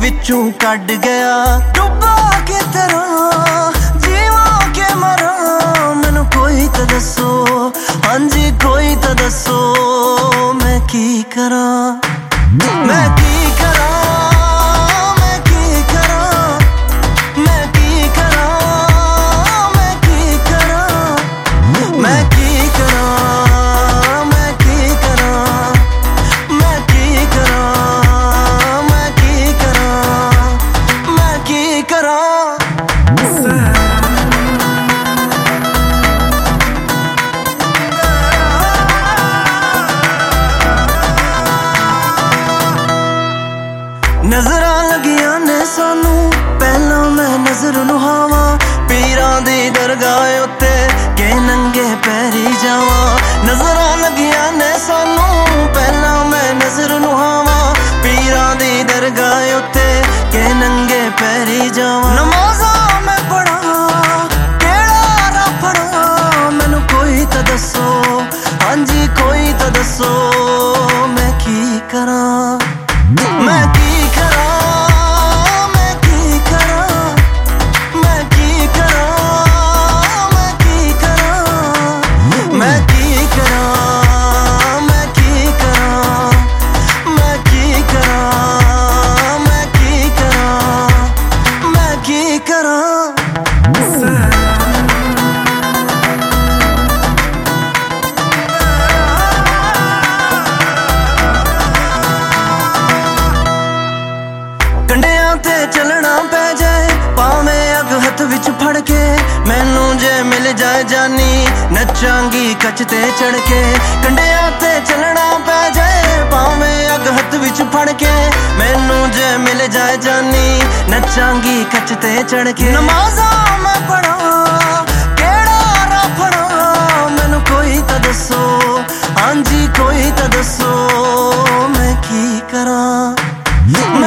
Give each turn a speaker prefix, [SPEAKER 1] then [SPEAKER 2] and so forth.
[SPEAKER 1] विचों कट गया। डुबा के तरह जीवा के मरा, मैनू कोई तो दसो, हाँ जी कोई तो दसो, मैं की करा, मैं की करा, मैं की करा, मैं की करा, मैं की करा, मैं की करा, मैं की करा, मैं की करा, मैं की करा, मैं की करा। नजरां लगियां ने सानू पहला मैं नजर लुहावां, पीरां दी दरगाह उत्ते के नंगे पैरी जावां। नजरां लगियां ने सानू पहला मैं नजर लुहावां, पीरां दी दरगाह उत्ते के नंगे पैरी जावां। नमाज़ां मैं पढ़ां केड़ा राह फड़ां, मैनू कोई तो दसो, हाँ जी कोई तो दसो, मैं की करा, मैं की करा, मैं की करा, मैं की करा, मैं की करा, मैं की करा, मैं की करा, मैं की करा, मैं की करा, मैं की करा। कंडियां ते चलना पै जाए भावें अग हथ विच फड़ के, मैनू जे मिल जाए जानी नचांगी कच ते चढ़ के। कंडियां ते चलना पै जाए भावें अग हथ विच फड़ के, मैनू जे मिल जाए जानी नचांगी कच ते चढ़ के। नमाज़ां मैं पढ़ां केड़ा राह फड़ां, मैनू कोई तो दसो, हाँ जी कोई तो दसो, मैं की करा।